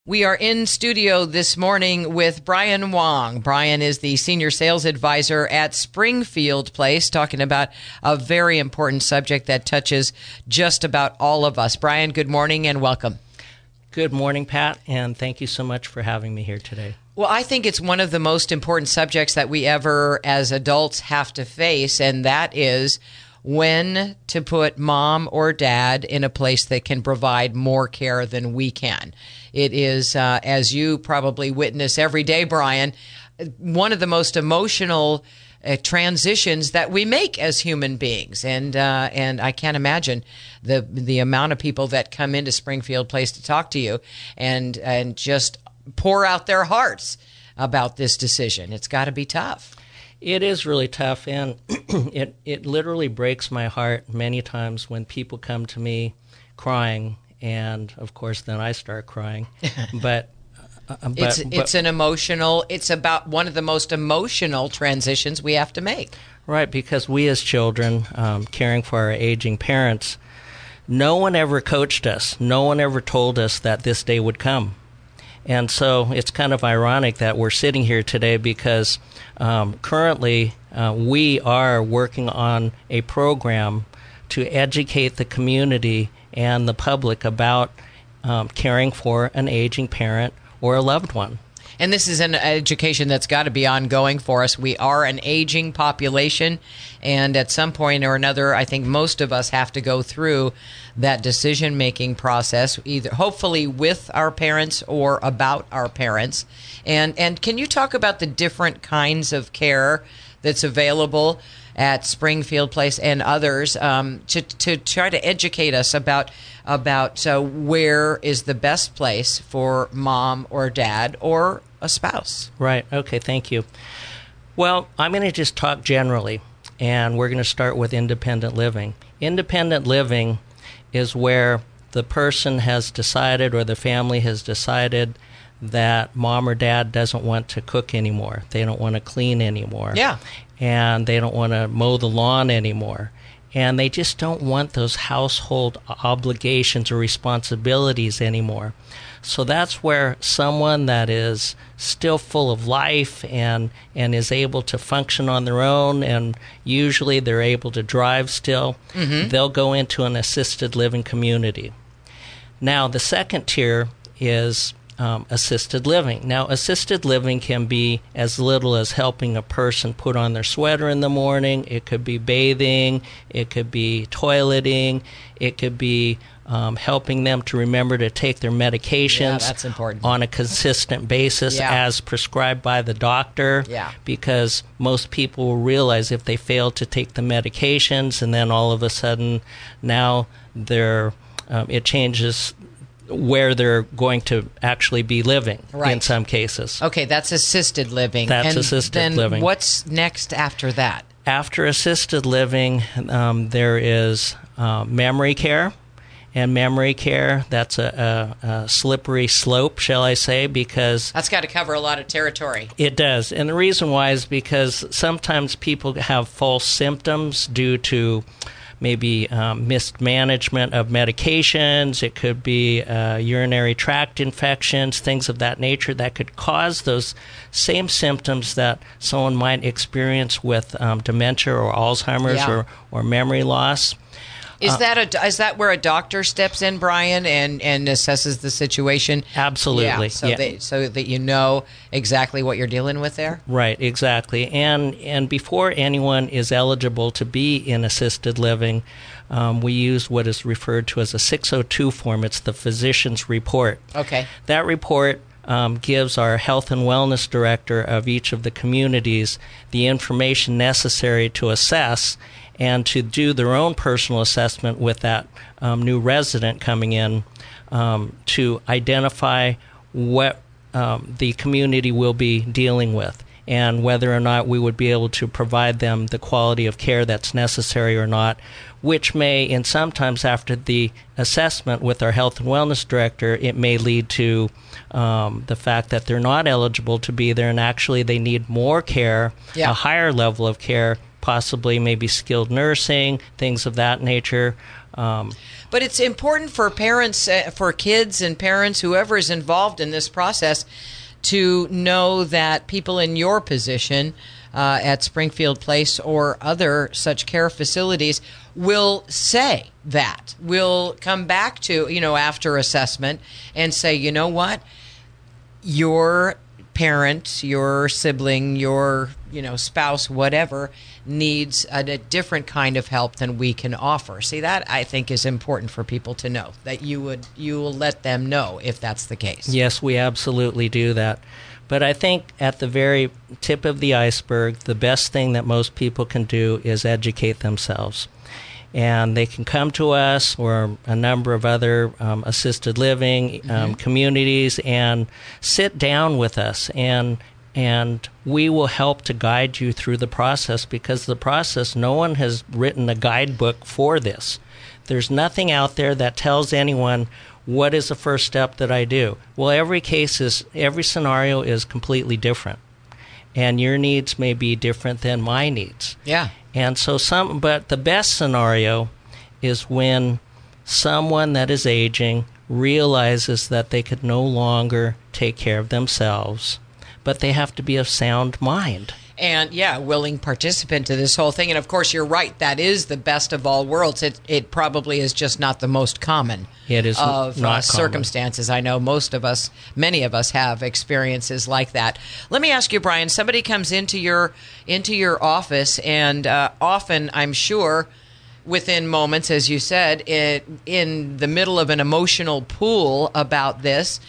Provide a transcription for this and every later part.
We are in studio this morning with Brian Wong. Brian is the Senior Sales Advisor at Springfield Place, talking about a very important subject that touches just about all of us. Brian, good morning and welcome. Good morning, Pat, and thank you so much for having me here today. Well, I think it's one of the most important subjects that we ever, as adults, have to face, and that is when to put mom or dad in a place that can provide more care than we can. It is, as you probably witness every day, Brian, one of the most emotional transitions that we make as human beings, and I can't imagine the amount of people that come into Springfield Place to talk to you and just pour out their hearts about this decision. It's got to be tough. It is really tough, and it literally breaks my heart many times when people come to me crying, and of course then I start crying. It's about one of the most emotional transitions we have to make. Right, because we as children, caring for our aging parents, no one ever coached us. No one ever told us that this day would come. And so it's kind of ironic that we're sitting here today because currently we are working on a program to educate the community and the public about caring for an aging parent or a loved one. And this is an education that's got to be ongoing for us. We are an aging population, and at some point or another, I think most of us have to go through that decision-making process, either hopefully with our parents or about our parents. And can you talk about the different kinds of care that's available at Springfield Place and others to try to educate us about where is the best place for mom or dad or a spouse? Right. Okay. Thank you. Well, I'm going to just talk generally, and we're going to start with independent living. Independent living is where the person has decided or the family has decided that mom or dad doesn't want to cook anymore. They don't want to clean anymore. Yeah. And they don't want to mow the lawn anymore. And they just don't want those household obligations or responsibilities anymore. So that's where someone that is still full of life and is able to function on their own, and usually they're able to drive still, they'll go into an assisted living community. Now, the second tier is assisted living. Now, assisted living can be as little as helping a person put on their sweater in the morning. It could be bathing. It could be toileting. It could be helping them to remember to take their medications that's important. On a consistent basis as prescribed by the doctor. Yeah. Because most people will realize if they fail to take the medications and then all of a sudden now it changes where they're going to actually be living in some cases. Okay, that's assisted living. That's assisted living. What's next after that? After assisted living, there is memory care. And memory care, that's a slippery slope, shall I say, because that's got to cover a lot of territory. It does. And the reason why is because sometimes people have false symptoms due to maybe mismanagement of medications. It could be urinary tract infections, things of that nature that could cause those same symptoms that someone might experience with dementia or Alzheimer's or memory loss. Is that where a doctor steps in, Brian, and assesses the situation? Absolutely. Yeah, so that you know exactly what you're dealing with there? Right, exactly. And before anyone is eligible to be in assisted living, we use what is referred to as a 602 form. It's the physician's report. Okay. That report gives our health and wellness director of each of the communities the information necessary to assess and to do their own personal assessment with that new resident coming in to identify what the community will be dealing with and whether or not we would be able to provide them the quality of care that's necessary or not, which may, and sometimes after the assessment with our health and wellness director, it may lead to the fact that they're not eligible to be there and actually they need more care, a higher level of care, possibly maybe skilled nursing, things of that nature. But it's important for parents, for kids and parents, whoever is involved in this process, to know that people in your position at Springfield Place or other such care facilities will say that, will come back to, after assessment and say, you know what, your parent, your sibling, your spouse, whatever, needs a different kind of help than we can offer. See, that I think is important for people to know, that you will let them know if that's the case. Yes, we absolutely do that. But I think at the very tip of the iceberg, the best thing that most people can do is educate themselves. And they can come to us or a number of other assisted living communities and sit down with us, and we will help to guide you through the process, because the process, no one has written a guidebook for this. There's nothing out there that tells anyone what is the first step that I do. Well, every scenario is completely different, and your needs may be different than my needs. Yeah. And so but the best scenario is when someone that is aging realizes that they could no longer take care of themselves, but they have to be of sound mind. And willing participant to this whole thing. And of course, you're right. That is the best of all worlds. It probably is just not the most common of circumstances. I know many of us have experiences like that. Let me ask you, Brian, somebody comes into your office, and often, I'm sure, within moments, as you said, in the middle of an emotional pool about this,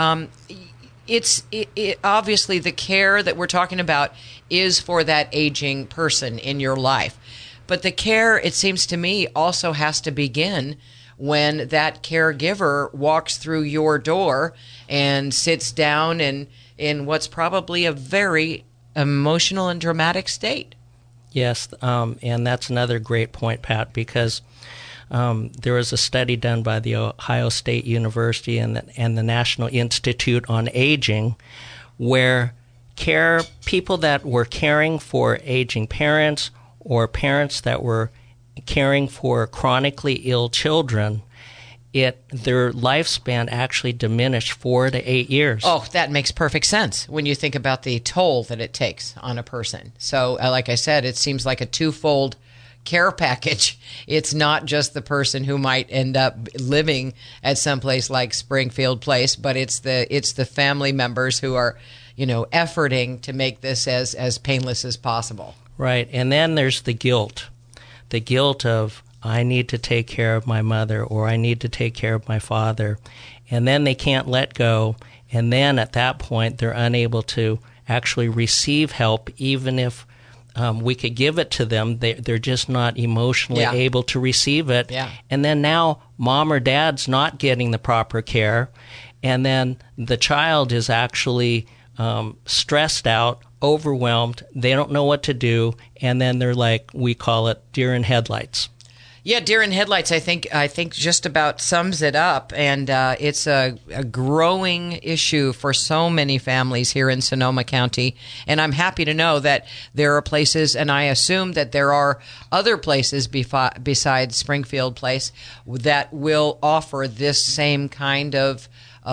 it's obviously the care that we're talking about is for that aging person in your life. But the care, it seems to me, also has to begin when that caregiver walks through your door and sits down in what's probably a very emotional and dramatic state. Yes, and that's another great point, Pat, because there was a study done by the Ohio State University and the National Institute on Aging, where people that were caring for aging parents or parents that were caring for chronically ill children, their lifespan actually diminished 4 to 8 years. Oh, that makes perfect sense when you think about the toll that it takes on a person. So, like I said, it seems like a twofold care package. It's not just the person who might end up living at some place like Springfield Place, but it's the family members who are, efforting to make this as painless as possible. Right. And then there's the guilt of, I need to take care of my mother, or I need to take care of my father. And then they can't let go. And then at that point, they're unable to actually receive help, even if we could give it to them. They're just not emotionally able to receive it. Yeah. And then now mom or dad's not getting the proper care. And then the child is actually stressed out, overwhelmed. They don't know what to do. And then they're like, we call it deer in headlights. Yeah, deer in headlights, I think just about sums it up, and it's a growing issue for so many families here in Sonoma County, and I'm happy to know that there are places, and I assume that there are other places besides Springfield Place that will offer this same kind of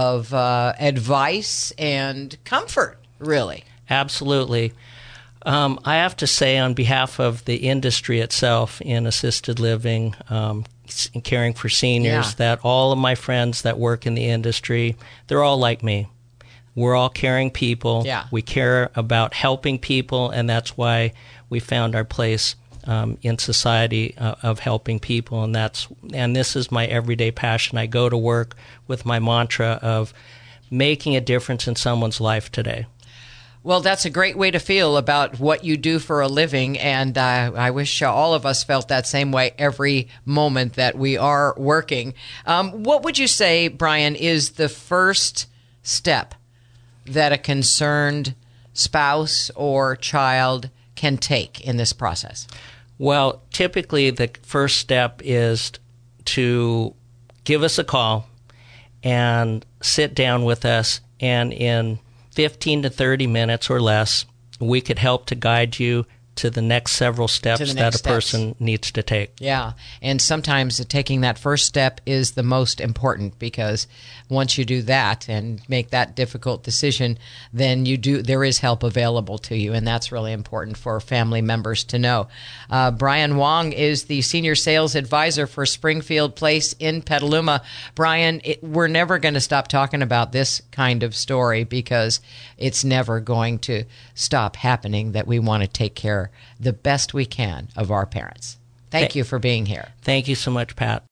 advice and comfort, really. Absolutely. I have to say, on behalf of the industry itself in assisted living, caring for seniors, that all of my friends that work in the industry, they're all like me. We're all caring people. Yeah. We care about helping people, and that's why we found our place in society of helping people. And this is my everyday passion. I go to work with my mantra of making a difference in someone's life today. Well, that's a great way to feel about what you do for a living, and I wish all of us felt that same way every moment that we are working. What would you say, Brian, is the first step that a concerned spouse or child can take in this process? Well, typically the first step is to give us a call and sit down with us, and in 15 to 30 minutes or less, we could help to guide you to the next several steps that a person needs to take. Yeah, and sometimes taking that first step is the most important, because once you do that and make that difficult decision, then there is help available to you, and that's really important for family members to know. Brian Wong is the Senior Sales Advisor for Springfield Place in Petaluma. Brian, we're never going to stop talking about this kind of story, because it's never going to stop happening that we want to take care the best we can of our parents. Thank you for being here. Thank you so much, Pat.